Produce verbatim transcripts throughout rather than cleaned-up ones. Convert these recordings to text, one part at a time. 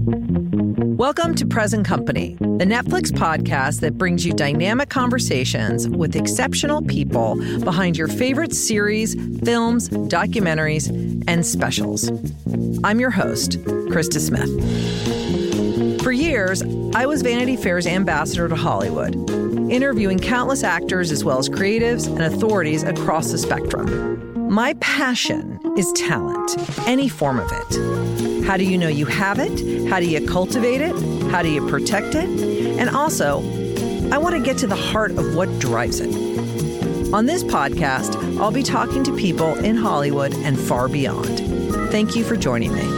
Welcome to Present Company, the Netflix podcast that brings you dynamic conversations with exceptional people behind your favorite series, films, documentaries, and specials. I'm your host, Krista Smith. For years, I was Vanity Fair's ambassador to Hollywood, interviewing countless actors as well as creatives and authorities across the spectrum. My passion is talent, any form of it. How do you know you have it? How do you cultivate it? How do you protect it? And also, I want to get to the heart of what drives it. On this podcast, I'll be talking to people in Hollywood and far beyond. Thank you for joining me.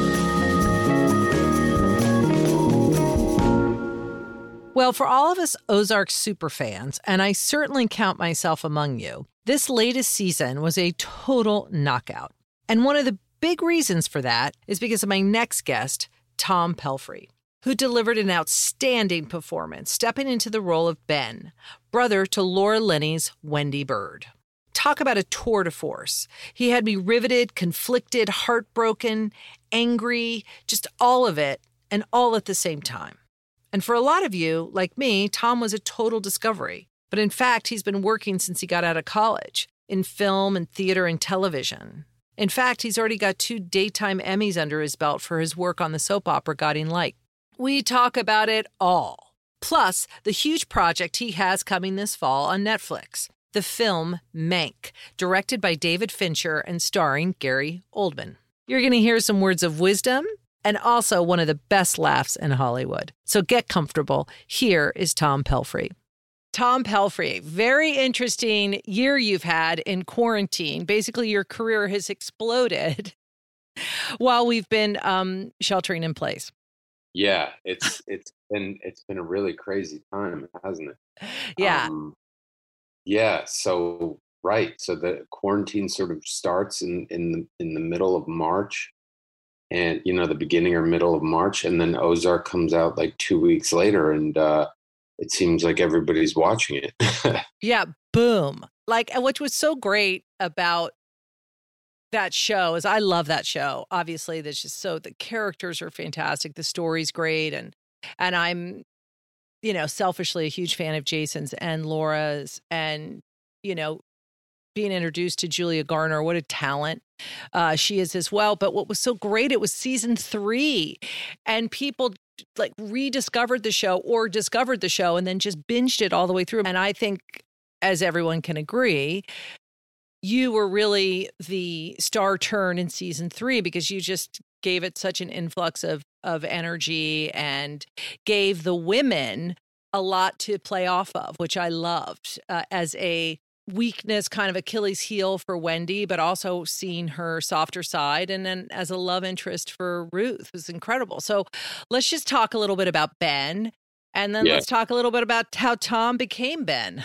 Well, for all of us Ozark superfans, and I certainly count myself among you, this latest season was a total knockout. And one of the big reasons for that is because of my next guest, Tom Pelphrey, who delivered an outstanding performance, stepping into the role of Ben, brother to Laura Linney's Wendy Bird. Talk about a tour de force. He had me riveted, conflicted, heartbroken, angry, just all of it, and all at the same time. And for a lot of you, like me, Tom was a total discovery. But in fact, he's been working since he got out of college, in film and theater and television. In fact, he's already got two daytime Emmys under his belt for his work on the soap opera Guiding Light. We talk about it all. Plus, the huge project he has coming this fall on Netflix, the film Mank, directed by David Fincher and starring Gary Oldman. You're going to hear some words of wisdom and also one of the best laughs in Hollywood. So get comfortable. Here is Tom Pelphrey. Tom Pelphrey, very interesting year you've had in quarantine. Basically, your career has exploded while we've been um, sheltering in place. Yeah, it's it's been it's been a really crazy time, hasn't it? Yeah. Um, yeah. So right. So the quarantine sort of starts in in the in the middle of March, and you know the beginning or middle of March, and then Ozark comes out like two weeks later, and uh, it seems like everybody's watching it. Yeah. Boom. Like, and what was so great about that show is I love that show. Obviously, that's just so the characters are fantastic. The story's great. And, and I'm, you know, selfishly a huge fan of Jason's and Laura's and, you know, being introduced to Julia Garner. What a talent uh, she is as well. But what was so great, it was season three and people like rediscovered the show or discovered the show and then just binged it all the way through. And I think, as everyone can agree, you were really the star turn in season three because you just gave it such an influx of of energy and gave the women a lot to play off of, which I loved uh, as a weakness, kind of Achilles heel for Wendy, but also seeing her softer side. And then as a love interest for Ruth was incredible. So let's just talk a little bit about Ben. And then Yeah. let's talk a little bit about how Tom became Ben.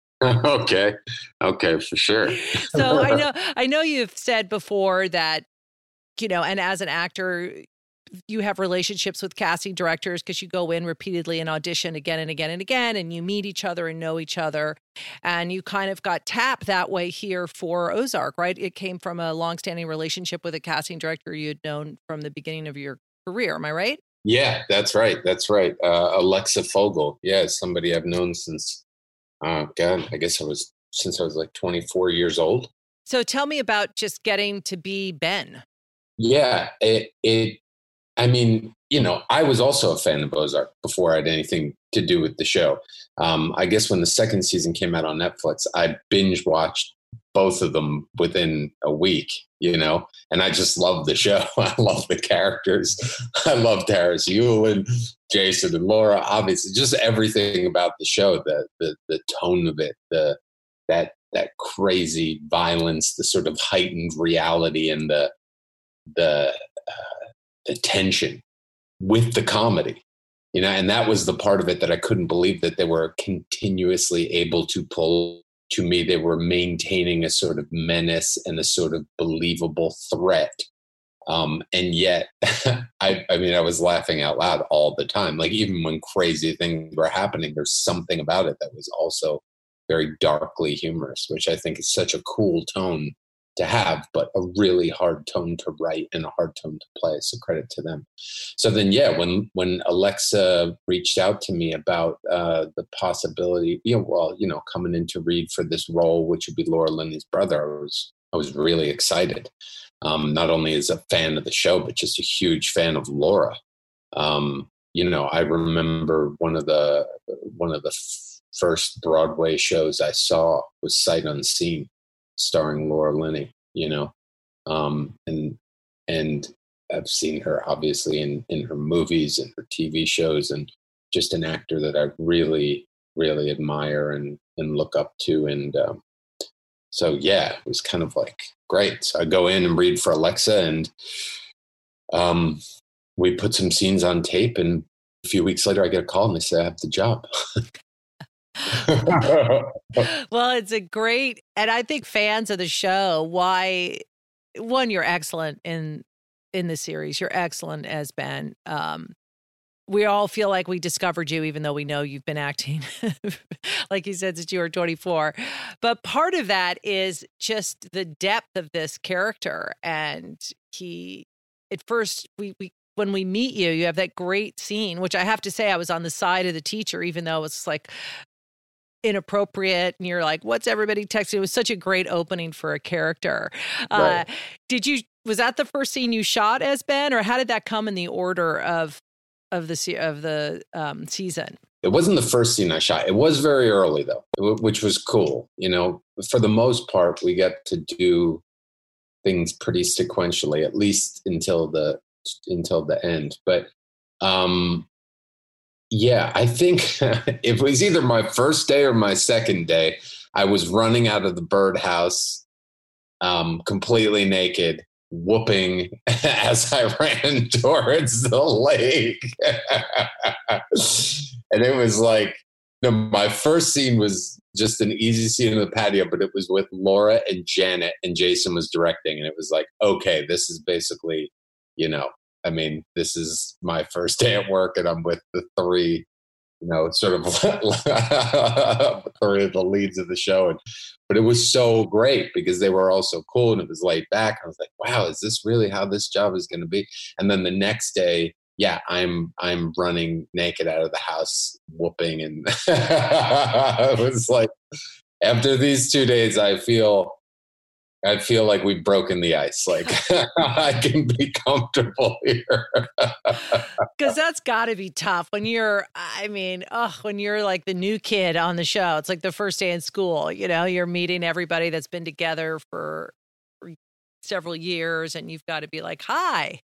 Okay. Okay, for sure. So I know, I know you've said before that, you know, and as an actor, you have relationships with casting directors because you go in repeatedly and audition again and again and again, and you meet each other and know each other. And you kind of got tapped that way here for Ozark, right? It came from a longstanding relationship with a casting director you had known from the beginning of your career. Am I right? Yeah, that's right. That's right. Uh, Alexa Fogel. Yeah, somebody I've known since, uh, God, I guess I was, since I was like twenty-four years old. So tell me about just getting to be Ben. Yeah, it, it, I mean, you know, I was also a fan of Ozark before I had anything to do with the show. Um, I guess when the second season came out on Netflix, I binge watched both of them within a week, you know, and I just loved the show. I love the characters. I loved Harris Yulin, Jason and Laura, obviously just everything about the show, the, the, the tone of it, the, that, that crazy violence, the sort of heightened reality and the, the, uh, the tension with the comedy, you know, and that was the part of it that I couldn't believe that they were continuously able to pull. To me, they were maintaining a sort of menace and a sort of believable threat. Um, and yet, I, I mean, I was laughing out loud all the time. Like even when crazy things were happening, there's something about it that was also very darkly humorous, which I think is such a cool tone to have, but a really hard tone to write and a hard tone to play. So credit to them. So then, yeah, when when Alexa reached out to me about uh, the possibility, you know, well, you know, coming in to read for this role, which would be Laura Linney's brother, I was I was really excited. Um, not only as a fan of the show, but just a huge fan of Laura. Um, you know, I remember one of the one of the f- first Broadway shows I saw was Sight Unseen, starring Laura Linney. You know, um, and and I've seen her obviously in in her movies and her T V shows, and just an actor that I really really admire and and look up to. And um, so yeah, it was kind of like great. So I go in and read for Alexa, and um, we put some scenes on tape, and a few weeks later I get a call and they say I have the job. Well, it's a great, and I think fans of the show, why, one, you're excellent in in the series. You're excellent as Ben. Um, we all feel like we discovered you, even though we know you've been acting, like you said, since you were twenty-four. But part of that is just the depth of this character. And he, at first, we, we when we meet you, you have that great scene, which I have to say I was on the side of the teacher, even though it's like inappropriate. And you're like, what's everybody texting? It was such a great opening for a character. Right. Uh, did you, was that the first scene you shot as Ben, or how did that come in the order of of the se- of the um, season? It wasn't the first scene I shot. It was very early though, which was cool. You know, for the most part, we get to do things pretty sequentially, at least until the until the end. But um, yeah, I think it was either my first day or my second day. I was running out of the birdhouse, um, completely naked, whooping as I ran towards the lake. And it was like, no, my first scene was just an easy scene in the patio, but it was with Laura and Janet, and Jason was directing. And it was like, okay, this is basically, you know, I mean, this is my first day at work, and I'm with the three, you know, sort of three of the leads of the show. And but it was so great because they were all so cool and it was laid back. I was like, wow, is this really how this job is going to be? And then the next day, yeah, I'm I'm running naked out of the house, whooping, and it was like, after these two days, I feel. I feel like we've broken the ice. Like I can be comfortable here. Because that's got to be tough when you're, I mean, oh, when you're like the new kid on the show. It's like the first day in school, you know, you're meeting everybody that's been together for, for several years, and you've got to be like, hi.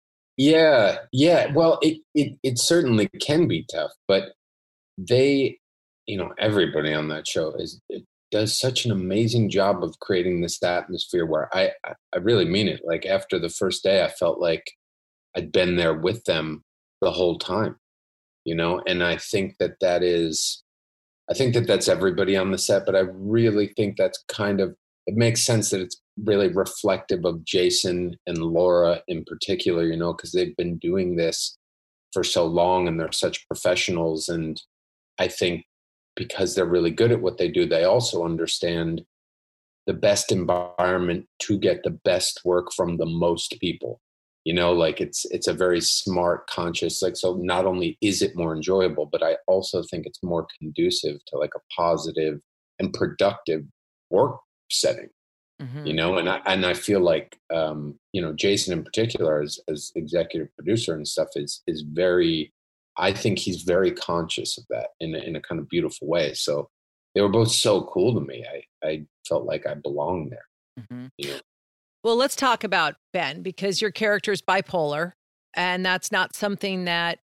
Yeah. Yeah. Well, it, it, it certainly can be tough, but they, you know, everybody on that show is, it, does such an amazing job of creating this atmosphere where I, I really mean it. Like after the first day, I felt like I'd been there with them the whole time, you know? And I think that that is, I think that that's everybody on the set, but I really think that's kind of, it makes sense that it's really reflective of Jason and Laura in particular, you know, because they've been doing this for so long and they're such professionals. And I think because they're really good at what they do, they also understand the best environment to get the best work from the most people. You know, like it's it's a very smart, conscious, like, so not only is it more enjoyable, but I also think it's more conducive to like a positive and productive work setting. Mm-hmm. You know, and I and I feel like um, you know, Jason in particular as as executive producer and stuff is is very, I think he's very conscious of that in a, in a kind of beautiful way. So they were both so cool to me. I, I felt like I belonged there. Mm-hmm. You know? Well, let's talk about Ben, because your character is bipolar, and that's not something that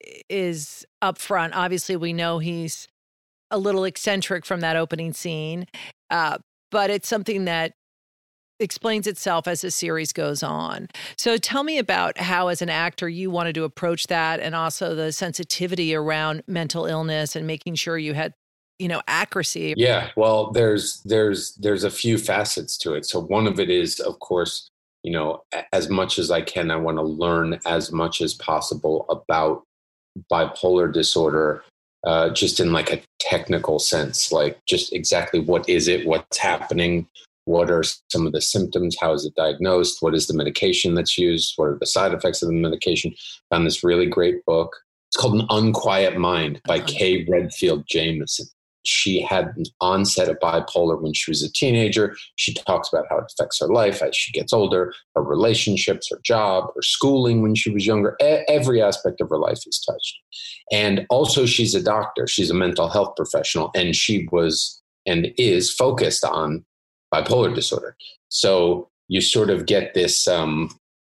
is upfront. Obviously, we know he's a little eccentric from that opening scene, uh, but it's something that explains itself as the series goes on. So tell me about how, as an actor, you wanted to approach that, and also the sensitivity around mental illness and making sure you had, you know, accuracy. Yeah, well, there's there's there's a few facets to it. So one of it is, of course, you know, as much as I can, I want to learn as much as possible about bipolar disorder, uh, just in like a technical sense, like just exactly what is it, what's happening, What are some of the symptoms? How is it diagnosed? What is the medication that's used? What are the side effects of the medication? Found this really great book. It's called An Unquiet Mind by Kay Redfield Jamison. She had an onset of bipolar when she was a teenager. She talks about how it affects her life as she gets older, her relationships, her job, her schooling when she was younger. E- every aspect of her life is touched. And also she's a doctor. She's a mental health professional, and she was and is focused on bipolar disorder. So you sort of get this um,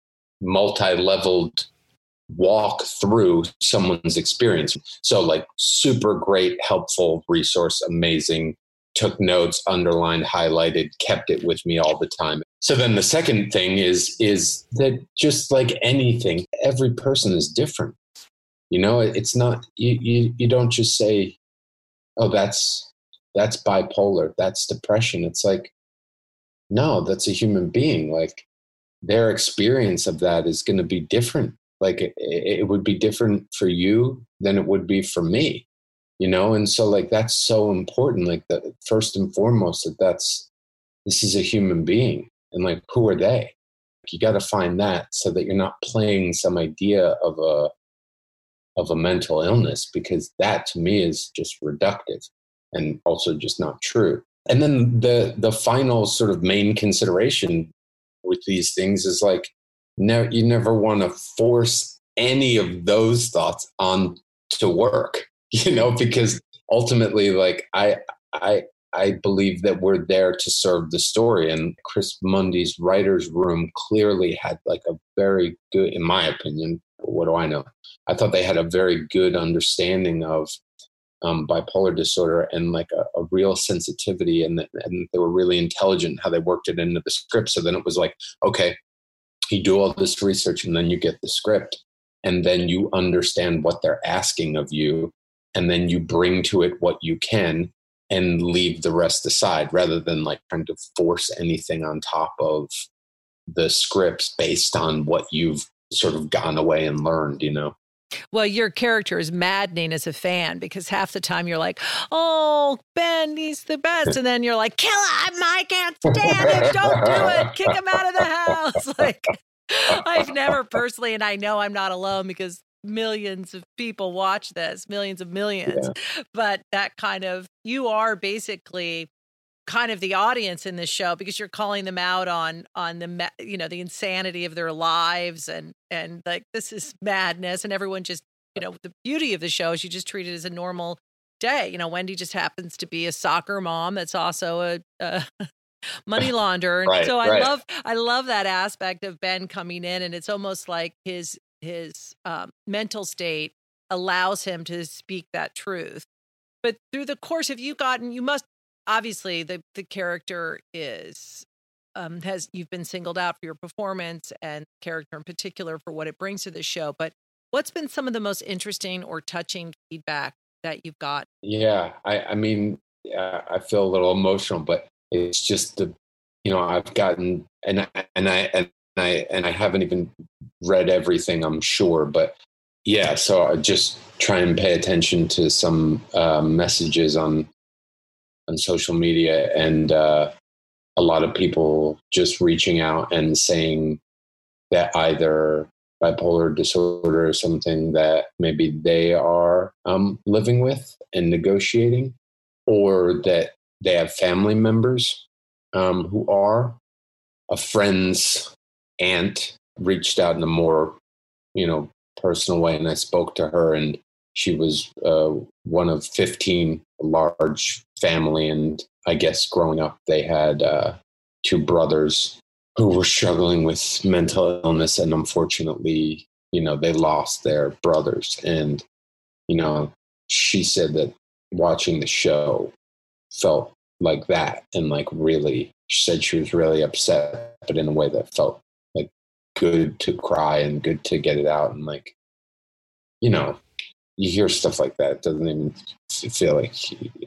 multi-leveled walk through someone's experience. So like super great, helpful resource, amazing, took notes, underlined, highlighted, kept it with me all the time. So then the second thing is, is that just like anything, every person is different. You know, it's not, you, you, you don't just say, oh, that's, that's bipolar, that's depression. It's like, no, that's a human being. Like their experience of that is going to be different. Like it, it would be different for you than it would be for me, you know? And so like, that's so important. Like the first and foremost, that that's, this is a human being, and like, who are they? You got to find that so that you're not playing some idea of a, of a mental illness, because that to me is just reductive and also just not true. And then the the final sort of main consideration with these things is like, no, you never want to force any of those thoughts on to work, you know, because ultimately, like I I I believe that we're there to serve the story. And Chris Mundy's writer's room clearly had like a very good, in my opinion, what do I know? I thought they had a very good understanding of Um, bipolar disorder and like a, a real sensitivity, and, and they were really intelligent how they worked it into the script. So then it was like, okay, you do all this research and then you get the script, and then you understand what they're asking of you, and then you bring to it what you can and leave the rest aside, rather than like trying to force anything on top of the scripts based on what you've sort of gone away and learned, you know? Well, your character is maddening as a fan, because half the time you're like, oh, Ben, he's the best. And then you're like, kill him. I can't stand him. Don't do it. Kick him out of the house. Like, I've never personally, and I know I'm not alone because millions of people watch this, millions of millions. Yeah. But that kind of, you are basically kind of the audience in this show, because you're calling them out on on the, you know, the insanity of their lives, and and like, this is madness, and everyone just, you know, the beauty of the show is you just treat it as a normal day. You know, Wendy just happens to be a soccer mom that's also a, a money launderer. Right, so I right. love I love that aspect of Ben coming in, and it's almost like his his um, mental state allows him to speak that truth. But through the course, have you gotten, you must, obviously, the, the character is, um, has, you've been singled out for your performance, and character in particular for what it brings to the show. But what's been some of the most interesting or touching feedback that you've got? Yeah, I, I mean, uh, I feel a little emotional, but it's just the, you know, I've gotten, and I, and I, and I, and I haven't even read everything, I'm sure, but yeah, so I just try and pay attention to some uh, messages on, on social media, and uh, a lot of people just reaching out and saying that either bipolar disorder is something that maybe they are um, living with and negotiating, or that they have family members um, who are. A friend's aunt reached out in a more, you know, personal way, and I spoke to her, and she was uh, one of fifteen, large family, and I guess growing up they had uh, two brothers who were struggling with mental illness, and unfortunately, you know, they lost their brothers. And, you know, she said that watching the show felt like that, and like really, she said she was really upset, but in a way that felt like good to cry and good to get it out. And like, you know, you hear stuff like that, it doesn't even feel like,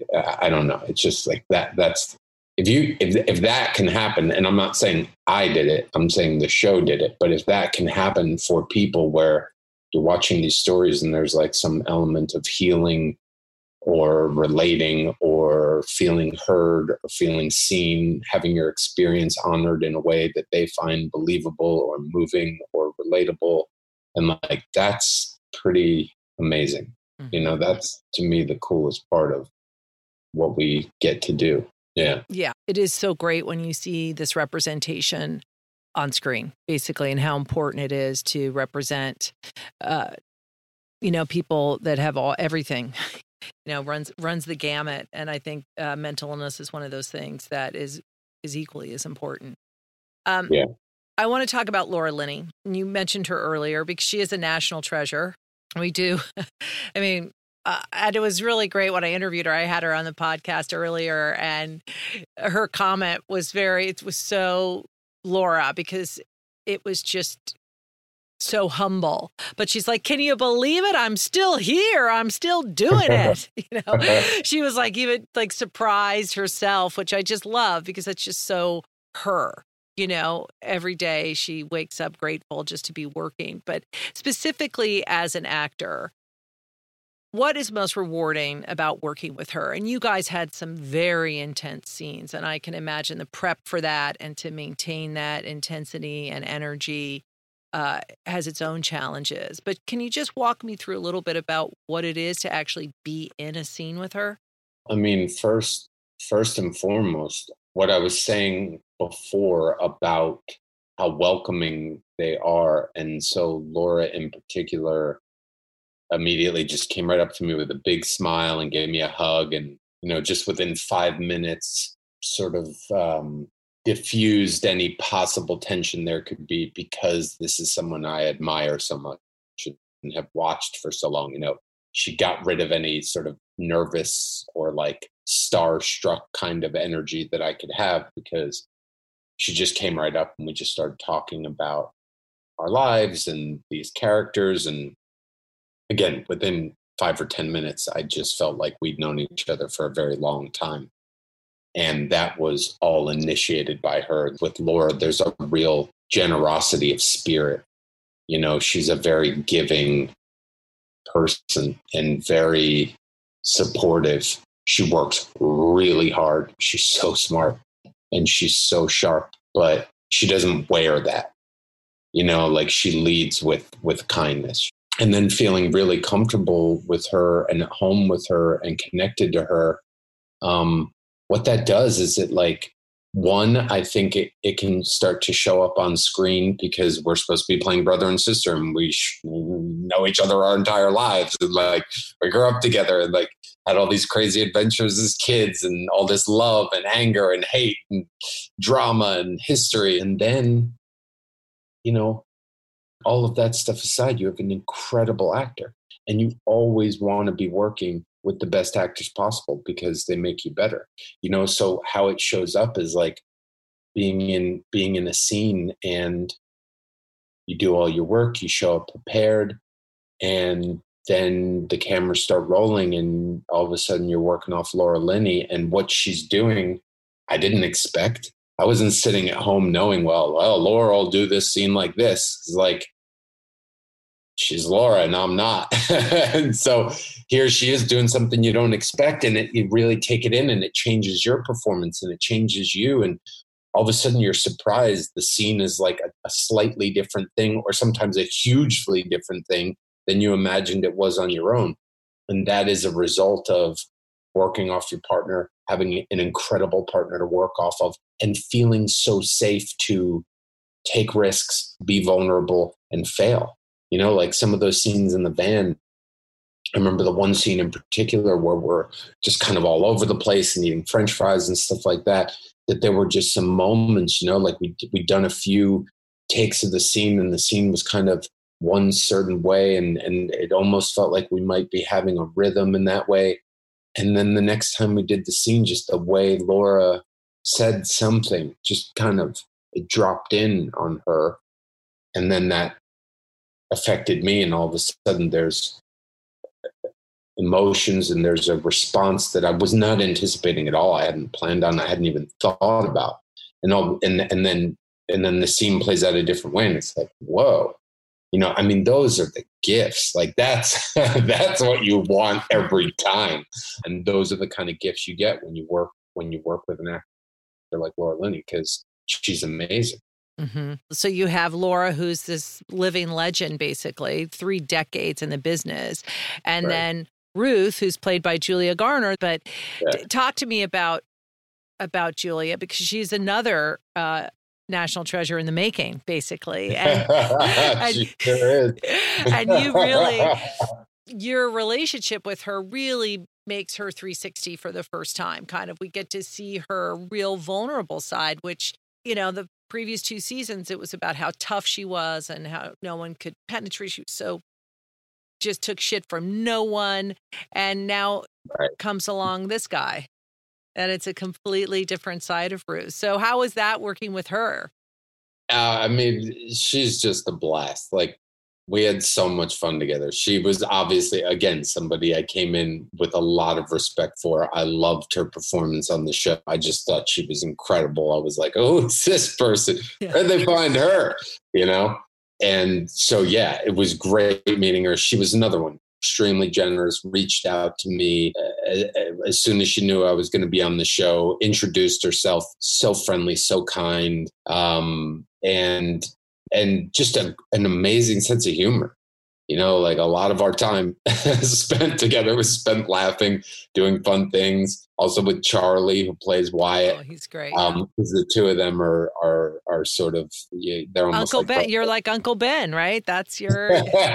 I don't know. It's just like that. That's, if you, if, if that can happen, and I'm not saying I did it, I'm saying the show did it, but if that can happen for people where you're watching these stories and there's like some element of healing or relating or feeling heard or feeling seen, having your experience honored in a way that they find believable or moving or relatable. And like, that's pretty amazing. Mm-hmm. You know, that's to me the coolest part of what we get to do. Yeah. Yeah. It is so great when you see this representation on screen, basically, and how important it is to represent, uh, you know, people that have all everything, you know, runs runs the gamut. And I think uh, mental illness is one of those things that is is equally as important. Um, yeah. I want to talk about Laura Linney. You mentioned her earlier because she is a national treasure. We do. I mean, uh, and it was really great when I interviewed her. I had her on the podcast earlier, and her comment was very, it was so Laura, because it was just so humble. But she's like, can you believe it? I'm still here. I'm still doing it. You know, she was like, even like surprised herself, which I just love because it's just so her. You know, every day she wakes up grateful just to be working. But specifically as an actor, what is most rewarding about working with her? And you guys had some very intense scenes, and I can imagine the prep for that and to maintain that intensity and energy uh, has its own challenges. But can you just walk me through a little bit about what it is to actually be in a scene with her? I mean, first, first and foremost, what I was saying before about how welcoming they are. And so Laura in particular immediately just came right up to me with a big smile and gave me a hug. And, you know, just within five minutes sort of um, diffused any possible tension there could be, because this is someone I admire so much and have watched for so long. You know, she got rid of any sort of nervous or like starstruck kind of energy that I could have, because she just came right up and we just started talking about our lives and these characters. And again, within five or ten minutes, I just felt like we'd known each other for a very long time. And that was all initiated by her. With Laura, there's a real generosity of spirit. You know, she's a very giving person and very supportive. She works really hard. She's so smart and she's so sharp, but she doesn't wear that. You know, like she leads with with kindness. And then feeling really comfortable with her and at home with her and connected to her, um, what that does is it like, one, I think it, it can start to show up on screen because we're supposed to be playing brother and sister and we sh- know each other our entire lives. And like we grew up together and like had all these crazy adventures as kids and all this love and anger and hate and drama and history. And then, you know, all of that stuff aside, you have an incredible actor and you always want to be working with the best actors possible because they make you better, you know? So how it shows up is like being in, being in a scene and you do all your work, you show up prepared, and then the cameras start rolling and all of a sudden you're working off Laura Linney and what she's doing. I didn't expect. I wasn't sitting at home knowing, well, well, Laura will do this scene like this. It's like, she's Laura and I'm not. And so here she is doing something you don't expect, and it, you really take it in and it changes your performance and it changes you. And all of a sudden you're surprised the scene is like a, a slightly different thing, or sometimes a hugely different thing than you imagined it was on your own. And that is a result of working off your partner, having an incredible partner to work off of, and feeling so safe to take risks, be vulnerable, and fail. You know, like some of those scenes in the van, I remember the one scene in particular where we're just kind of all over the place and eating French fries and stuff like that, that there were just some moments, you know, like we, we'd done a few takes of the scene and the scene was kind of one certain way, and, and it almost felt like we might be having a rhythm in that way. And then the next time we did the scene, just the way Laura said something, just kind of, it dropped in on her. And then that affected me. And all of a sudden there's emotions and there's a response that I was not anticipating at all. I hadn't planned on, I hadn't even thought about. And all, and, and then, and then the scene plays out a different way. And it's like, whoa, You know, I mean, those are the gifts. Like that's that's what you want every time, and those are the kind of gifts you get when you work when you work with an actor like Laura Linney, because she's amazing. Mm-hmm. So you have Laura, who's this living legend, basically three decades in the business, and right. then Ruth, who's played by Julia Garner. But yeah. t- talk to me about about Julia, because she's another uh, national treasure in the making, basically. And, and, she sure is. And you really, your relationship with her really makes her three sixty for the first time. Kind of, we get to see her real vulnerable side, which, you know, the previous two seasons, it was about how tough she was and how no one could penetrate. She was so just took shit from no one. And now right. comes along this guy. And it's a completely different side of Ruth. So how was that working with her? Uh, I mean, she's just a blast. Like, we had so much fun together. She was obviously, again, somebody I came in with a lot of respect for. I loved her performance on the show. I just thought she was incredible. I was like, oh, it's this person. Yeah. Where'd they find her? You know? And so, yeah, it was great meeting her. She was another one. Extremely generous, reached out to me uh, as soon as she knew I was going to be on the show, introduced herself, so friendly, so kind, um, and and just a, an amazing sense of humor. You know, like a lot of our time spent together was spent laughing, doing fun things. Also with Charlie, who plays Wyatt. Oh, he's great. Um, because the two of them are are are sort of yeah, they're almost Uncle like Ben. brothers. You're like Uncle Ben, right? That's your.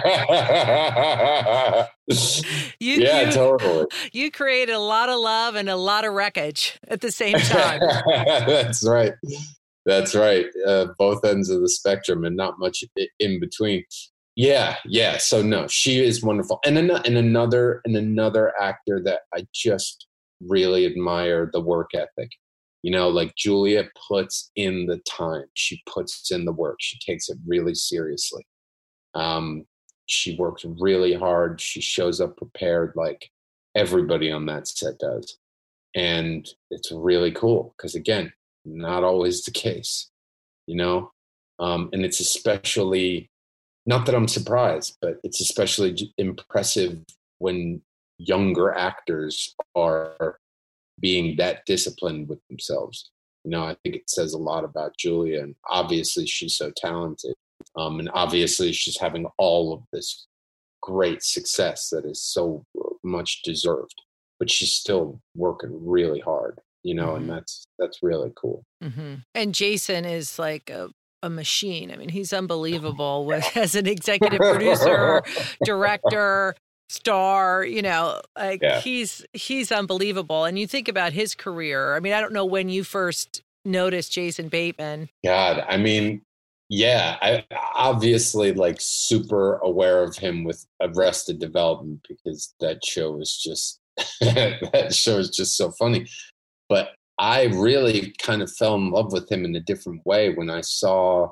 you, yeah, you, totally. You created a lot of love and a lot of wreckage at the same time. That's right. That's right. Uh, both ends of the spectrum, and not much in between. Yeah, yeah. So no, she is wonderful, and an- and another and another actor that I just really admire the work ethic. You know, like Julia puts in the time. She puts in the work. She takes it really seriously. Um, she works really hard. She shows up prepared, like everybody on that set does, and it's really cool because, again, not always the case. You know, um, and it's especially. Not that I'm surprised, but it's especially impressive when younger actors are being that disciplined with themselves. You know, I think it says a lot about Julia, and obviously she's so talented. Um, and obviously she's having all of this great success that is so much deserved, but she's still working really hard, you know, mm-hmm. and that's, that's really cool. Mm-hmm. And Jason is like a, a machine. I mean, he's unbelievable with as an executive producer, director, star, you know, like yeah. he's, he's unbelievable. And you think about his career. I mean, I don't know when you first noticed Jason Bateman. God, I mean, yeah, I obviously like super aware of him with Arrested Development because that show is just, that show is just so funny. But I really kind of fell in love with him in a different way when I saw,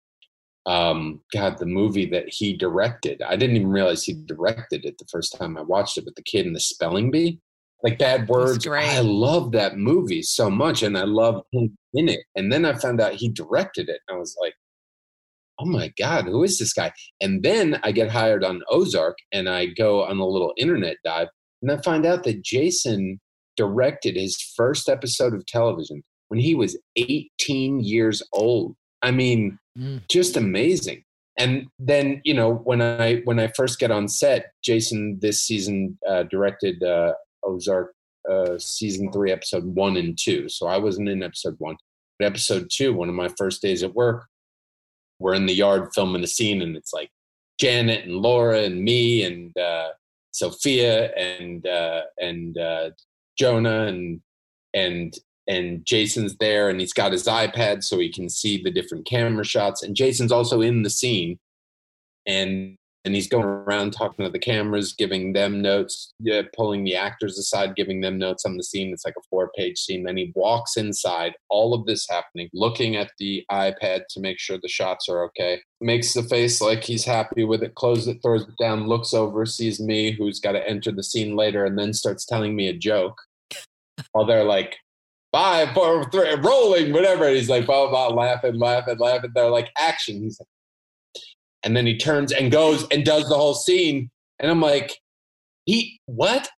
um, God, the movie that he directed. I didn't even realize he directed it the first time I watched it, with the kid in the spelling bee, like Bad Words. I love that movie so much, and I love him in it. And then I found out he directed it, and I was like, oh my God, who is this guy? And then I get hired on Ozark, and I go on a little internet dive, and I find out that Jason directed his first episode of television when he was eighteen years old. I mean, mm. just amazing. And then, you know, when I when I first get on set, Jason this season uh, directed uh, Ozark uh, season three, episode one and two. So I wasn't in episode one. But episode two, one of my first days at work, we're in the yard filming a scene, and it's like Janet and Laura and me and uh, Sophia and uh, and uh, Jonah and and and Jason's there, and he's got his iPad so he can see the different camera shots. And Jason's also in the scene, and and he's going around talking to the cameras, giving them notes, yeah, pulling the actors aside, giving them notes on the scene. It's like a four-page scene. Then he walks inside, all of this happening, looking at the iPad to make sure the shots are okay. Makes the face like he's happy with it, closes it, throws it down, looks over, sees me, who's got to enter the scene later, and then starts telling me a joke. While they're like, five, four, three, rolling, whatever. And he's like, blah, blah, blah, laughing, laughing, laughing. They're like, action. He's like, And then he turns and goes and does the whole scene. And I'm like, he, what?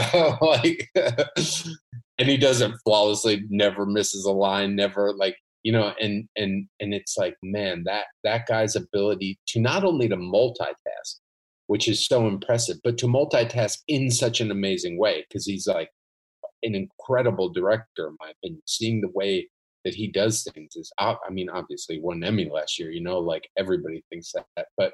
Like, and he does it flawlessly, never misses a line, never like, you know, and, and, and it's like, man, that, that guy's ability to not only to multitask, which is so impressive, but to multitask in such an amazing way. Cause he's like an incredible director, in my opinion. Seeing the way that he does things is, I mean, obviously he won an Emmy last year, you know, like everybody thinks that, but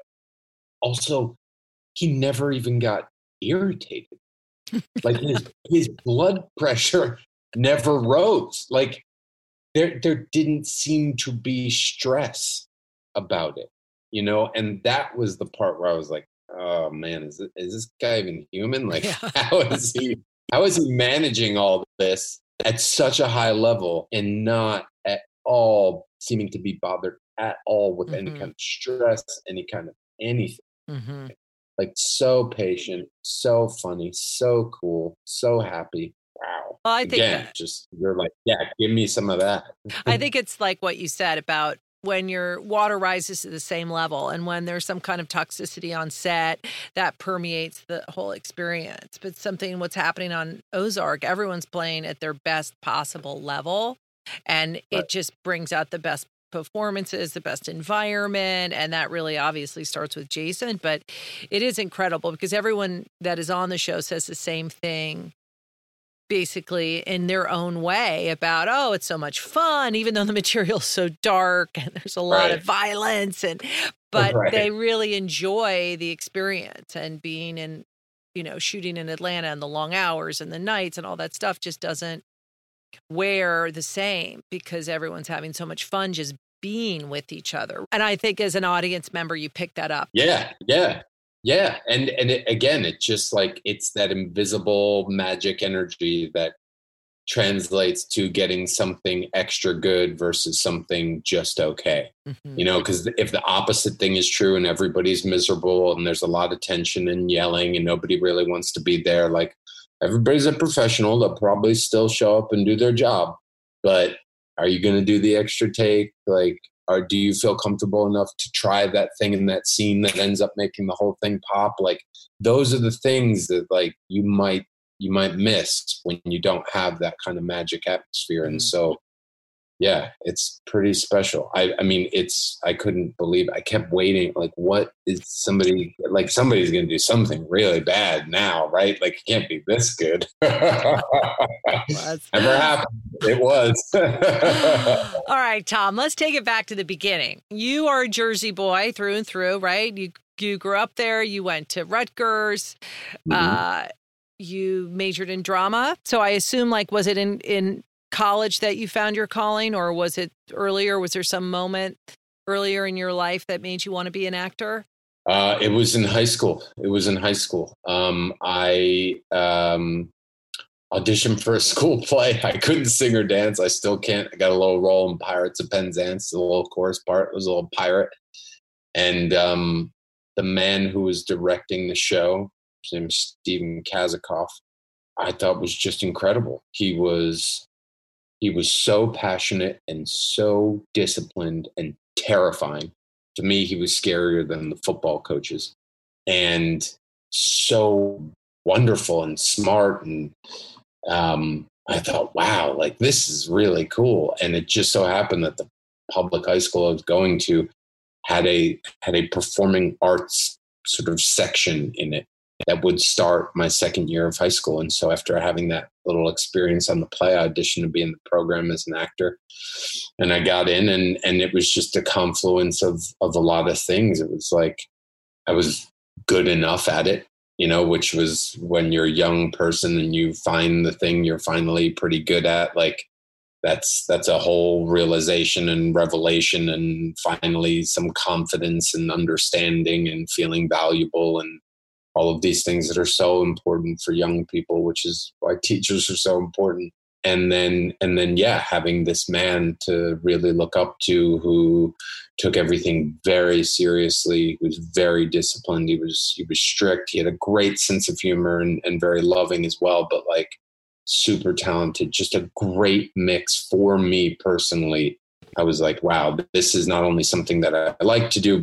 also he never even got irritated. Like his his blood pressure never rose. Like there there didn't seem to be stress about it, you know. And that was the part where I was like, oh man, is it, is this guy even human? Like, yeah. how is he how is he managing all this at such a high level and not at all seeming to be bothered at all with mm-hmm. any kind of stress, any kind of anything. Mm-hmm. Like so patient, so funny, so cool, so happy. Wow. Well, I think Again, that, just you're like, yeah, give me some of that. I think it's like what you said about when your water rises to the same level and when there's some kind of toxicity on set that permeates the whole experience. But something what's happening on Ozark, everyone's playing at their best possible level. And it right. just brings out the best performances, the best environment. And that really obviously starts with Jason. But it is incredible because everyone that is on the show says the same thing, basically in their own way about, oh, it's so much fun, even though the material's so dark and there's a lot right. of violence. And but right. they really enjoy the experience, and being in, you know, shooting in Atlanta and the long hours and the nights and all that stuff just doesn't wear the same because everyone's having so much fun just being with each other. And I think as an audience member, you pick that up. Yeah, yeah. Yeah, and and it, again, it's just like it's that invisible magic energy that translates to getting something extra good versus something just okay. Mm-hmm. You know, because if the opposite thing is true and everybody's miserable and there's a lot of tension and yelling and nobody really wants to be there, like everybody's a professional, they'll probably still show up and do their job. But are you going to do the extra take? Like, or do you feel comfortable enough to try that thing in that scene that ends up making the whole thing pop? Like those are the things that like you might you might miss when you don't have that kind of magic atmosphere. Mm-hmm. And so yeah, it's pretty special. I, I mean, it's, I couldn't believe it. I kept waiting. Like, what is somebody, like somebody's going to do something really bad now, right? Like, it can't be this good. Never happened. It was. All right, Tom, let's take it back to the beginning. You are a Jersey boy through and through, right? You, you grew up there. You went to Rutgers. Mm-hmm. Uh, you majored in drama. So I assume, like, was it in, in, college that you found your calling, or was it earlier? Was there some moment earlier in your life that made you want to be an actor? Uh, it was in high school. It was in high school. Um, I um, auditioned for a school play. I couldn't sing or dance. I still can't. I got a little role in Pirates of Penzance, the little chorus part. It was a little pirate. And um, the man who was directing the show, his name is Steven Kazikoff, I thought was just incredible. He was He was so passionate and so disciplined and terrifying. To me, he was scarier than the football coaches, and so wonderful and smart. And um, I thought, wow, like this is really cool. And it just so happened that the public high school I was going to had a had a performing arts sort of section in it that would start my second year of high school. And so after having that little experience on the play, I auditioned to be in the program as an actor. And I got in, and, and it was just a confluence of, of a lot of things. It was like I was good enough at it, you know, which was when you're a young person and you find the thing you're finally pretty good at, like that's that's a whole realization and revelation, and finally some confidence and understanding and feeling valuable and all of these things that are so important for young people, which is why teachers are so important. And then, and then, yeah, having this man to really look up to, who took everything very seriously, who was very disciplined. He was, he was strict. He had a great sense of humor and, and very loving as well, but like super talented, just a great mix for me personally. I was like, wow, this is not only something that I like to do, but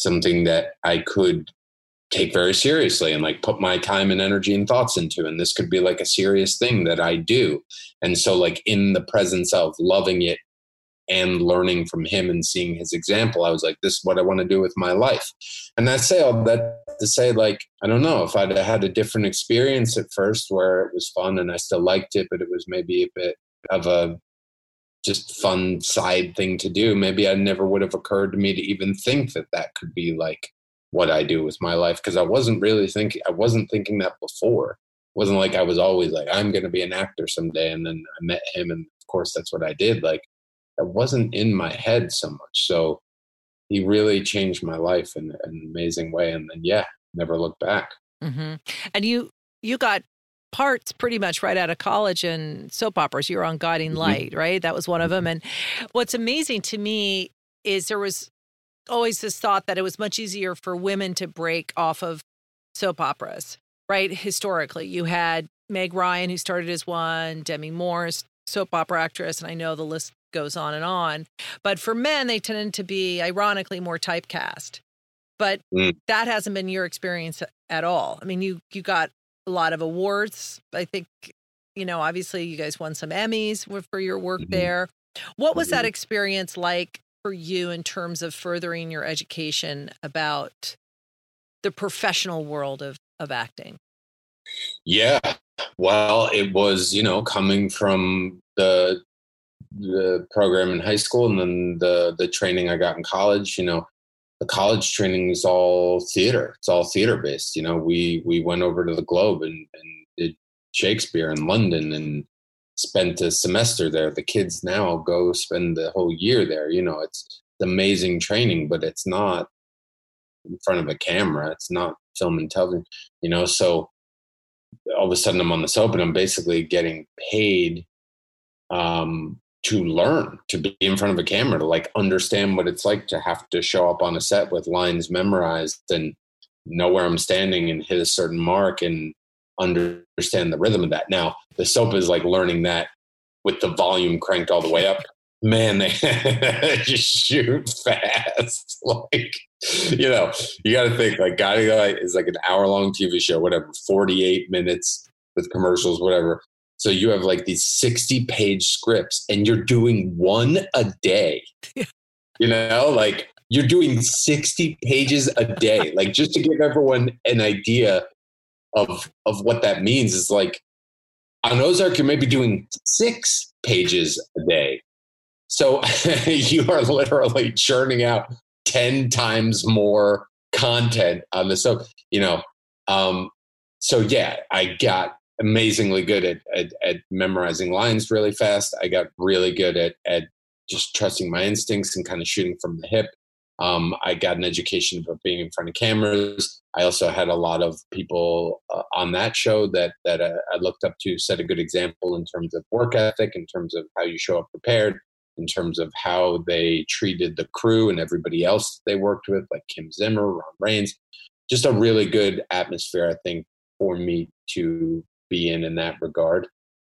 something that I could take very seriously and like put my time and energy and thoughts into. And this could be like a serious thing that I do. And so like in the presence of loving it and learning from him and seeing his example, I was like, this is what I want to do with my life. And I say all that to say, like, I don't know if I'd had a different experience at first where it was fun and I still liked it, but it was maybe a bit of a just fun side thing to do. Maybe I never would have occurred to me to even think that that could be like what I do with my life. Cause I wasn't really thinking, I wasn't thinking that before. It wasn't like I was always like, I'm going to be an actor someday. And then I met him. And of course that's what I did. Like it wasn't in my head so much. So he really changed my life in an amazing way. And then, yeah, never looked back. Mm-hmm. And you, you got parts pretty much right out of college in soap operas. You were on Guiding Light, mm-hmm. right? That was one of them. And what's amazing to me is there was always this thought that it was much easier for women to break off of soap operas, right? Historically, you had Meg Ryan, who started as one, Demi Moore, soap opera actress, and I know the list goes on and on. But for men, they tended to be, ironically, more typecast. But mm. that hasn't been your experience at all. I mean, you you got a lot of awards. I think, you know, obviously you guys won some Emmys for your work mm-hmm. there. What was mm-hmm. that experience like for you in terms of furthering your education about the professional world of, of acting? Yeah, well, it was, you know, coming from the the program in high school and then the the training I got in college, you know, the college training is all theater. It's all theater based. You know, we we went over to the Globe and, and did Shakespeare in London and spent a semester there. The kids now go spend the whole year there. You know, it's amazing training, but it's not in front of a camera. It's not film and television, you know, so all of a sudden I'm on the soap and I'm basically getting paid um, to learn, to be in front of a camera, to like understand what it's like to have to show up on a set with lines memorized and know where I'm standing and hit a certain mark and understand the rhythm of that. Now, the soap is like learning that with the volume cranked all the way up. Man, they just shoot fast. Like, you know, you got to think like Guiding Light is like an hour long T V show, whatever, forty-eight minutes with commercials, whatever. So you have like these sixty page scripts and you're doing one a day, you know, like you're doing sixty pages a day. Like just to give everyone an idea of, of what that means is like on Ozark, you're maybe doing six pages a day. So you are literally churning out ten times more content on the soap, you know? Um, so yeah, I got amazingly good at, at, at memorizing lines really fast. I got really good at, at just trusting my instincts and kind of shooting from the hip. Um, I got an education about being in front of cameras. I also had a lot of people uh, on that show that that uh, I looked up to, set a good example in terms of work ethic, in terms of how you show up prepared, in terms of how they treated the crew and everybody else they worked with, like Kim Zimmer, Ron Raines. Just a really good atmosphere, I think, for me to be in in that regard.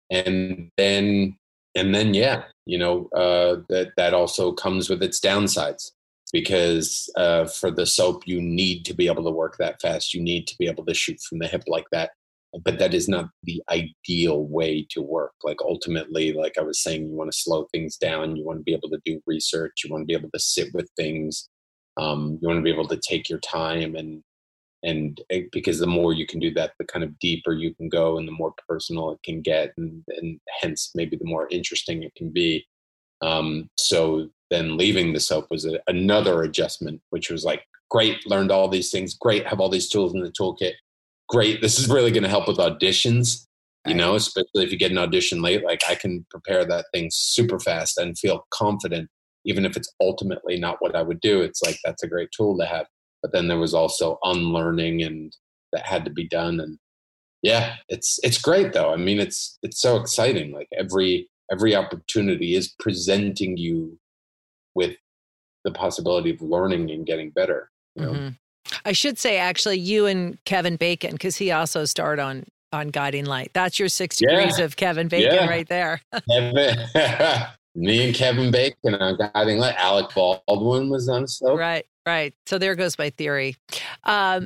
And then, and then, yeah, you know, uh, that that also comes with its downsides. Because uh, for the soap, you need to be able to work that fast. You need to be able to shoot from the hip like that. But that is not the ideal way to work. Like ultimately, like I was saying, you want to slow things down. You want to be able to do research. You want to be able to sit with things. Um, you want to be able to take your time. And and it, because the more you can do that, the kind of deeper you can go and the more personal it can get. And, and hence maybe the more interesting it can be. Um, so then leaving the soap was a, another adjustment, which was like, great, learned all these things, great, have all these tools in the toolkit. Great, this is really going to help with auditions, you know, especially if you get an audition late, like I can prepare that thing super fast and feel confident, even if it's ultimately not what I would do. It's like, that's a great tool to have. But then there was also unlearning and that had to be done. And yeah, it's, it's great though. I mean, it's, it's so exciting. Like every, every opportunity is presenting you with the possibility of learning and getting better. You know? Mm-hmm. I should say, actually, you and Kevin Bacon, because he also starred on on Guiding Light. That's your six yeah. degrees of Kevin Bacon yeah. right there. Kevin, me and Kevin Bacon on Guiding Light. Alec Baldwin was on soap. Right. Right. So there goes my theory. Um,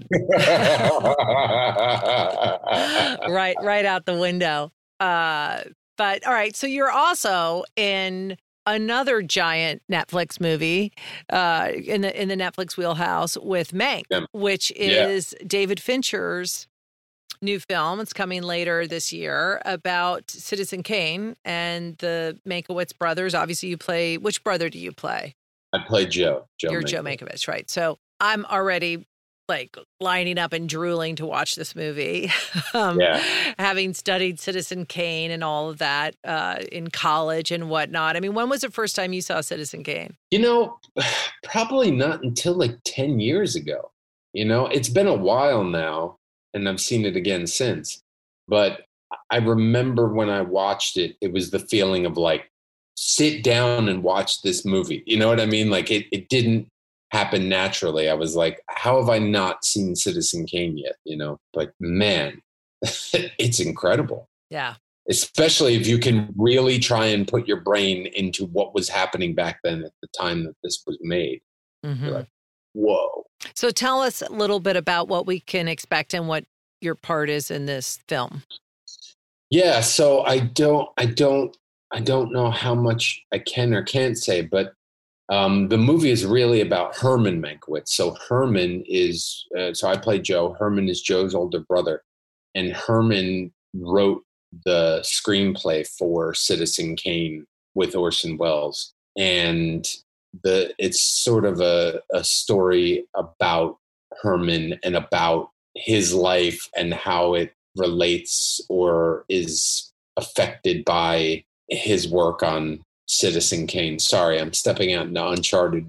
right, right out the window. Uh, but all right. So you're also in another giant Netflix movie uh, in the in the Netflix wheelhouse with Mank, Yeah. which Yeah. is David Fincher's new film. It's coming later this year about Citizen Kane and the Mankiewicz brothers. Obviously, you play. Which brother do you play? I played Joe. Joe You're Joe Mankiewicz. Mankiewicz, right? So I'm already like lining up and drooling to watch this movie. um, Yeah. Having studied Citizen Kane and all of that uh, in college and whatnot. I mean, when was the first time you saw Citizen Kane? You know, probably not until like ten years ago. You know, it's been a while now, and I've seen it again since. But I remember when I watched it, it was the feeling of like, sit down and watch this movie. You know what I mean? Like it, it didn't happen naturally. I was like, how have I not seen Citizen Kane yet? You know, but man, it's incredible. Yeah. Especially if you can really try and put your brain into what was happening back then at the time that this was made. Mm-hmm. You're like, whoa. So tell us a little bit about what we can expect and what your part is in this film. Yeah. So I don't, I don't, I don't know how much I can or can't say, but um, the movie is really about Herman Mankiewicz. So Herman is, uh, so I play Joe. Herman is Joe's older brother. And Herman wrote the screenplay for Citizen Kane with Orson Welles. And the it's sort of a, a story about Herman and about his life and how it relates or is affected by his work on Citizen Kane. Sorry, I'm stepping out into uncharted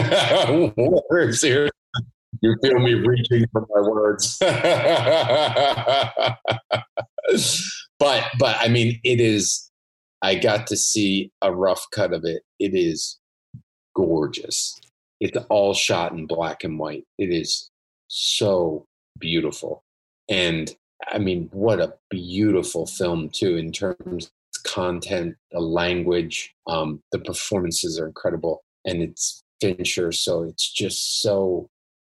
waters here. You feel me reaching for my words. but but I mean, it is, I got to see a rough cut of it. It is gorgeous. It's all shot in black and white. It is so beautiful. And I mean, what a beautiful film too, in terms of content, the language, um, the performances are incredible, and it's Fincher, so it's just so.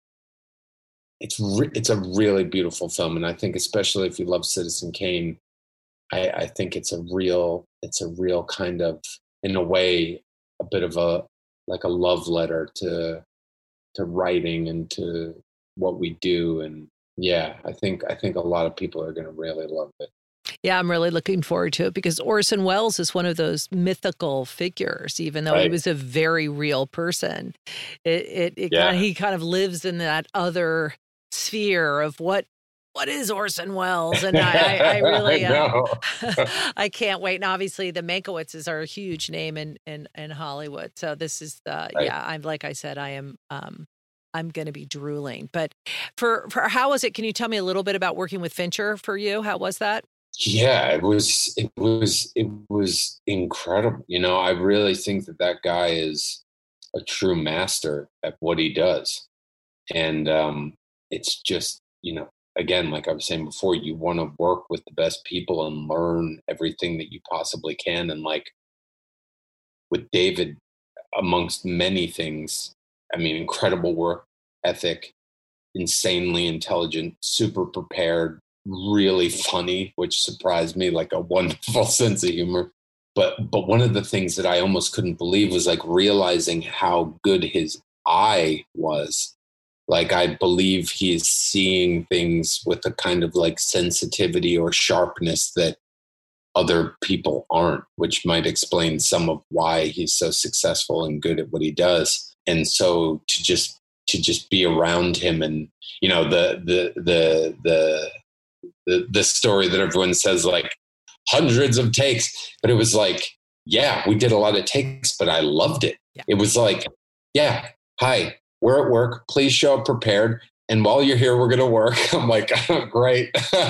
It's re- it's a really beautiful film, and I think especially if you love Citizen Kane, I, I think it's a real it's a real kind of, in a way, a bit of a like a love letter to to writing and to what we do, and yeah, I think I think a lot of people are going to really love it. Yeah, I'm really looking forward to it because Orson Welles is one of those mythical figures, even though Right. he was a very real person. It, it, it Yeah. kind of, he kind of lives in that other sphere of what what is Orson Welles, and I, I, I really, I uh, know. I can't wait. And obviously, the Mankiewiczes are a huge name in in, in Hollywood. So this is, uh, Right. yeah, I'm like I said, I am. Um, I'm going to be drooling. But for for how was it? Can you tell me a little bit about working with Fincher for you? How was that? Yeah, it was it was it was incredible. You know, I really think that that guy is a true master at what he does. And um it's just, you know, again, like I was saying before, you want to work with the best people and learn everything that you possibly can. And like with David, amongst many things, I mean, incredible work ethic, insanely intelligent, super prepared, really funny, which surprised me, like a wonderful sense of humor. But but one of the things that I almost couldn't believe was like realizing how good his eye was. Like I believe he's seeing things with a kind of like sensitivity or sharpness that other people aren't, which might explain some of why he's so successful and good at what he does. And so to just to just be around him, and you know, the the the the the, the story that everyone says, like hundreds of takes, but it was like, yeah, we did a lot of takes, but I loved it. Yeah. It was like, yeah, hi, we're at work. Please show up prepared. And while you're here, we're going to work. I'm like, oh, great.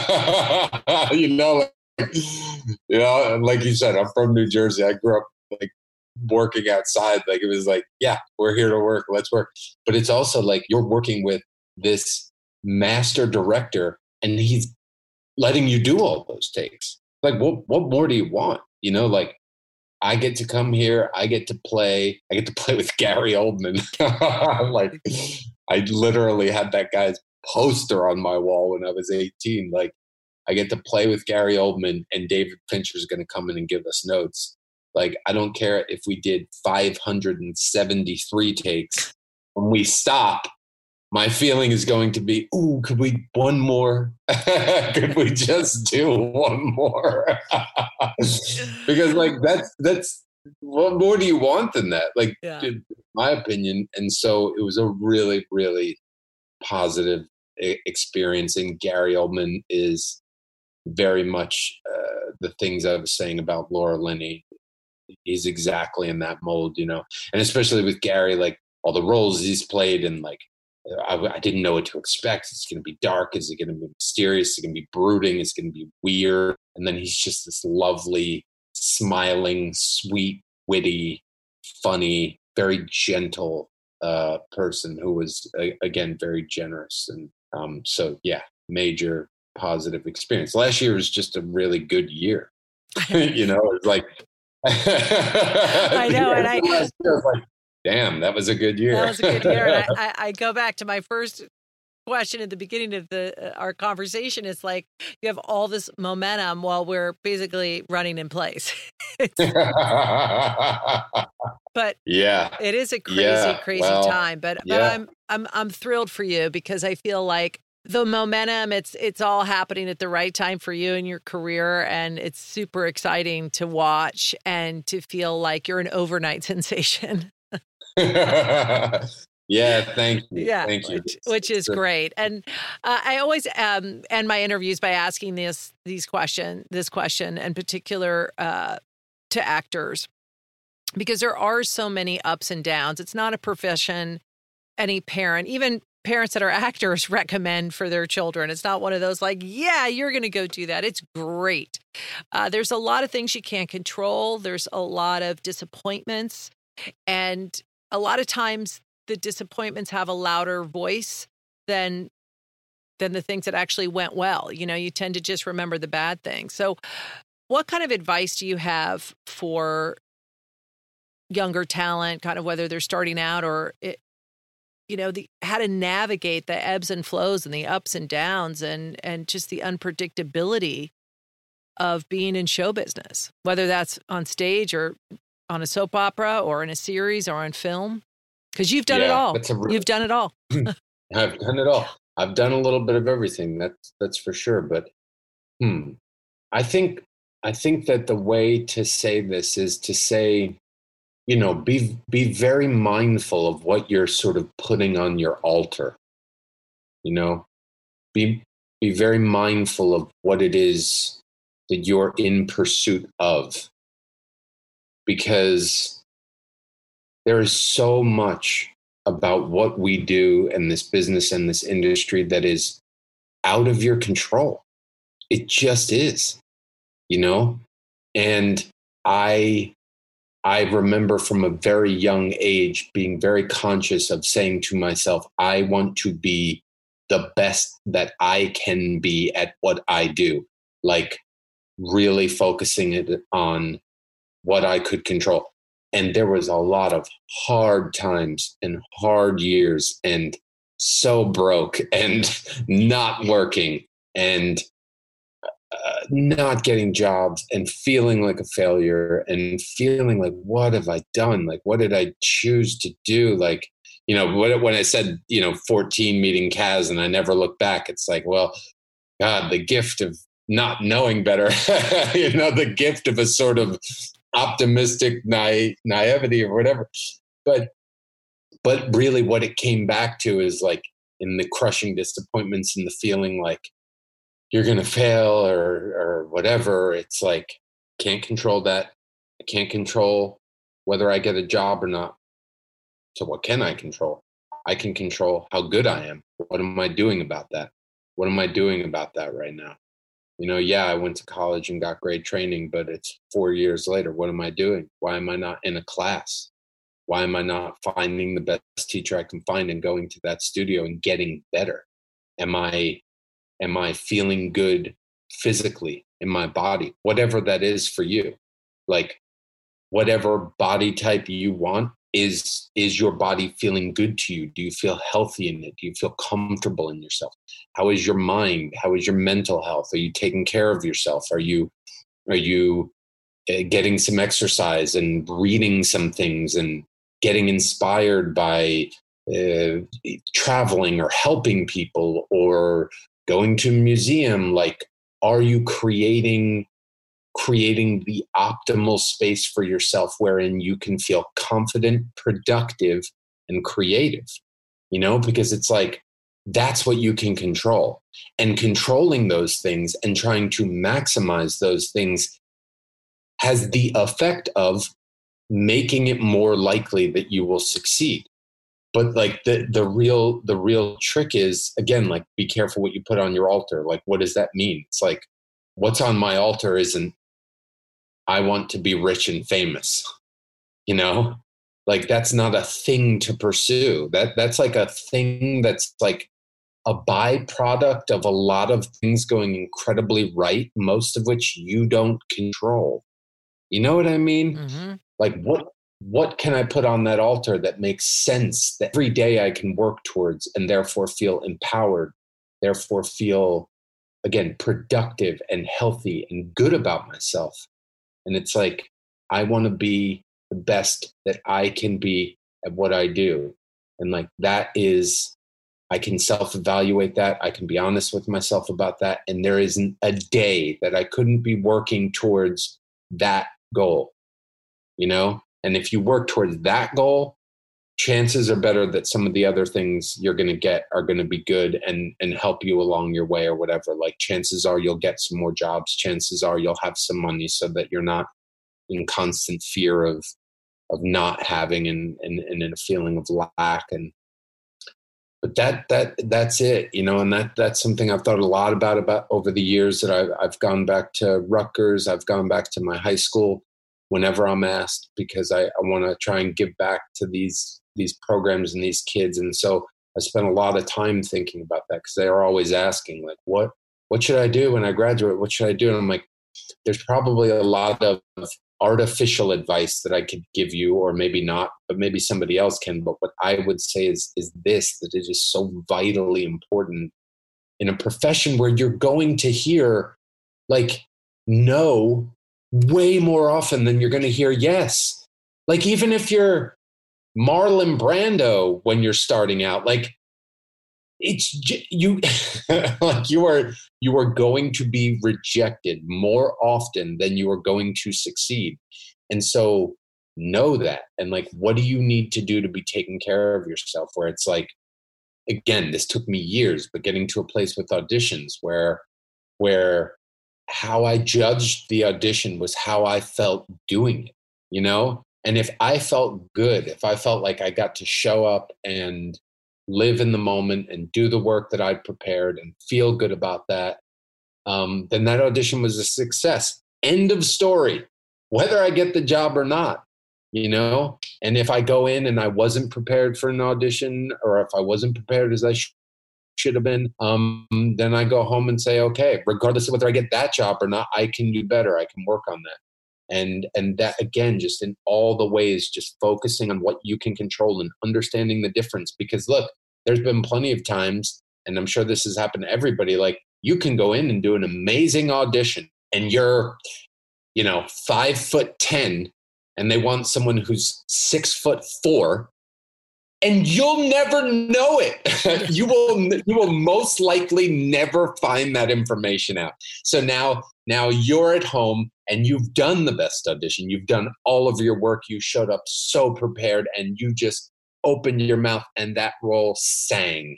you know, like, you know, and like you said, I'm from New Jersey. I grew up like working outside. Like it was like, yeah, we're here to work. Let's work. But it's also like you're working with this master director, and he's letting you do all those takes. Like, what what more do you want? You know, like I get to come here. I get to play. I get to play with Gary Oldman. I'm like, I literally had that guy's poster on my wall when I was eighteen. Like, I get to play with Gary Oldman, and David Fincher is going to come in and give us notes. Like, I don't care if we did five hundred seventy-three takes. When we stop, my feeling is going to be, ooh, could we one more? Could we just do one more? Because like that's that's what more do you want than that? Like, Yeah. in my opinion. And so it was a really, really positive experience. And Gary Oldman is very much uh, the things I was saying about Laura Linney. He's exactly in that mold, you know, and especially with Gary, like all the roles he's played, and like I, I didn't know what to expect. It's going to be dark. Is it going to be mysterious? Is it going to be brooding? Is it going to be weird? And then he's just this lovely, smiling, sweet, witty, funny, very gentle uh, person who was, uh, again, very generous. And um, so, yeah, major positive experience. Last year was just a really good year. You know, it's like, I know. And I, I was like, damn, that was a good year. That was a good year. And I, I, I go back to my first question at the beginning of the uh, our conversation. It's like you have all this momentum while we're basically running in place. But yeah, it is a crazy, yeah, crazy well, time. But yeah. but I'm I'm I'm thrilled for you because I feel like the momentum, it's it's all happening at the right time for you in your career, and it's super exciting to watch and to feel like you're an overnight sensation. Yeah, thank you. Yeah, thank you. Which, which is great. And uh, I always um, end my interviews by asking this these question, this question in particular uh, to actors, because there are so many ups and downs. It's not a profession any parent, even parents that are actors, recommend for their children. It's not one of those like, yeah, you're going to go do that. It's great. Uh, there's a lot of things you can't control. There's a lot of disappointments. And a lot of times the disappointments have a louder voice than than the things that actually went well. You know, you tend to just remember the bad things. So what kind of advice do you have for younger talent, kind of whether they're starting out or it, you know, the how to navigate the ebbs and flows and the ups and downs and and just the unpredictability of being in show business, whether that's on stage or on a soap opera or in a series or on film? Because you've done yeah, it all. That's a real, you've done it all. I've done it all. I've done a little bit of everything. That's that's for sure. But hmm, I think I think that the way to say this is to say, you know, be be very mindful of what you're sort of putting on your altar. You know, be be very mindful of what it is that you're in pursuit of, because there is so much about what we do in this business and this industry that is out of your control. It just is, you know? And I I remember from a very young age being very conscious of saying to myself, I want to be the best that I can be at what I do. Like really focusing it on what I could control. And there was a lot of hard times and hard years and so broke and not working and uh, not getting jobs and feeling like a failure and feeling like, what have I done? Like, what did I choose to do? Like, you know, when I said, you know, fourteen meeting Kaz and I never looked back, it's like, well, God, the gift of not knowing better, you know, the gift of a sort of optimistic na- naivety or whatever. But, but really what it came back to is like in the crushing disappointments and the feeling like you're going to fail or, or whatever. It's like, can't control that. I can't control whether I get a job or not. So what can I control? I can control how good I am. What am I doing about that? What am I doing about that right now? You know, yeah, I went to college and got great training, but it's four years later. What am I doing? Why am I not in a class? Why am I not finding the best teacher I can find and going to that studio and getting better? Am I, am I feeling good physically in my body? Whatever that is for you. Like, whatever body type you want, is is your body feeling good to you? Do you feel healthy in it? Do you feel comfortable in yourself? How is your mind? How is your mental health? Are you taking care of yourself? Are you are you uh, getting some exercise and reading some things and getting inspired by uh, traveling or helping people or going to a museum? Like, are you creating creating the optimal space for yourself wherein you can feel confident, productive, and creative? You know, because it's like, that's what you can control. And controlling those things and trying to maximize those things has the effect of making it more likely that you will succeed. But like the the real the real trick is, again, like, be careful what you put on your altar. Like, what does that mean? It's like, what's on my altar isn't, I want to be rich and famous, you know? Like, that's not a thing to pursue. That that's like a thing that's like a byproduct of a lot of things going incredibly right, most of which you don't control. You know what I mean? Mm-hmm. Like, what what can I put on that altar that makes sense, that every day I can work towards, and therefore feel empowered, therefore feel, again, productive and healthy and good about myself? And it's like, I want to be the best that I can be at what I do. And like, that is, I can self-evaluate that. I can be honest with myself about that. And there isn't a day that I couldn't be working towards that goal, you know? And if you work towards that goal, chances are better that some of the other things you're going to get are going to be good and, and help you along your way or whatever. Like, chances are you'll get some more jobs. Chances are you'll have some money so that you're not in constant fear of, of not having and, and, and in a feeling of lack. And, but that, that, that's it, you know, and that, that's something I've thought a lot about, about over the years that I've, I've gone back to Rutgers. I've gone back to my high school whenever I'm asked, because I, I want to try and give back to these, these programs and these kids. And so I spent a lot of time thinking about that, because they are always asking, like, what, what should I do when I graduate? What should I do? And I'm like, there's probably a lot of artificial advice that I could give you, or maybe not, but maybe somebody else can. But what I would say is, is this, that it is so vitally important in a profession where you're going to hear like no way more often than you're going to hear yes. Like, even if you're Marlon Brando when you're starting out, like, it's you like you are you are going to be rejected more often than you are going to succeed. And so know that. And like, what do you need to do to be taking care of yourself? Where it's like, again, this took me years, but getting to a place with auditions where where how I judged the audition was how I felt doing it, you know? And if I felt good, if I felt like I got to show up and live in the moment and do the work that I'd prepared and feel good about that, um, then that audition was a success. End of story. Whether I get the job or not, you know? And if I go in and I wasn't prepared for an audition, or if I wasn't prepared as I sh- should have been, um, then I go home and say, okay, regardless of whether I get that job or not, I can do better. I can work on that. And and that, again, just in all the ways, just focusing on what you can control and understanding the difference. Because look, there's been plenty of times, and I'm sure this has happened to everybody, like, you can go in and do an amazing audition and you're, you know, five foot ten, and they want someone who's six foot four, and you'll never know it. you will you will most likely never find that information out. So now now you're at home and you've done the best audition. You've done all of your work. You showed up so prepared, and you just opened your mouth and that role sang.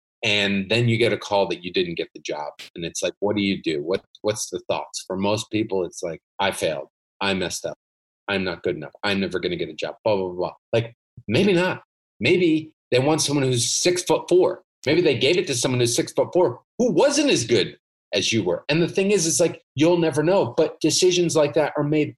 And then you get a call that you didn't get the job. And it's like, what do you do? What what's the thoughts? For most people, it's like, I failed. I messed up. I'm not good enough. I'm never going to get a job. Blah, blah, blah. Like, maybe not. Maybe they want someone who's six foot four. Maybe they gave it to someone who's six foot four who wasn't as good as you were. And the thing is, it's like, you'll never know. But decisions like that are made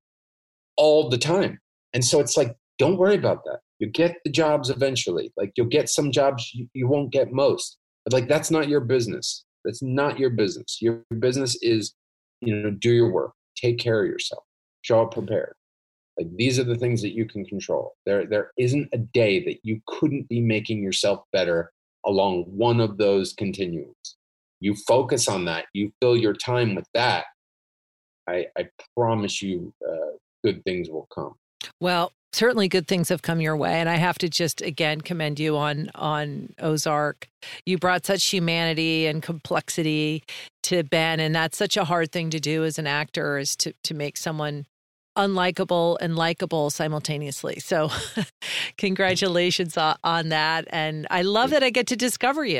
all the time. And so it's like, don't worry about that. You'll get the jobs eventually. Like, you'll get some jobs you, you won't get most. But like, that's not your business. That's not your business. Your business is, you know, do your work, take care of yourself, show up prepared. Like, these are the things that you can control. There, there isn't a day that you couldn't be making yourself better along one of those continuums. You focus on that. You fill your time with that. I, I promise you, uh, good things will come. Well, certainly good things have come your way. And I have to just, again, commend you on, on Ozark. You brought such humanity and complexity to Ben. And that's such a hard thing to do as an actor, is to, to make someone unlikable and likable simultaneously. So congratulations on, on that. And I love that I get to discover you.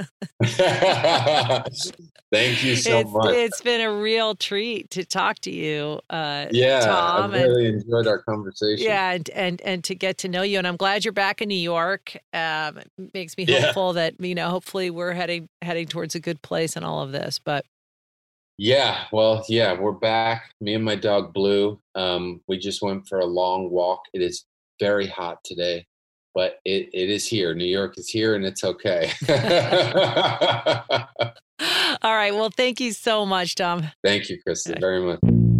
Thank you so it's, much. It's been a real treat to talk to you, uh, yeah, Tom. I really and, enjoyed our conversation. Yeah, and, and and to get to know you. And I'm glad you're back in New York. Um, it makes me Yeah. hopeful that, you know, hopefully we're heading heading towards a good place in all of this. But Yeah, well, yeah, we're back. Me and my dog Blue. Um, we just went for a long walk. It is very hot today, but it, it is here. New York is here, and it's okay. all right. Well, thank you so much, Tom. Thank you, Krista, very much.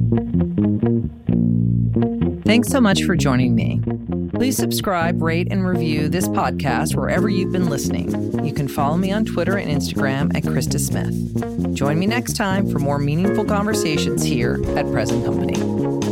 Thanks so much for joining me. Please subscribe, rate, and review this podcast wherever you've been listening. You can follow me on Twitter and Instagram at Krista Smith. Join me next time for more meaningful conversations here at Present Company.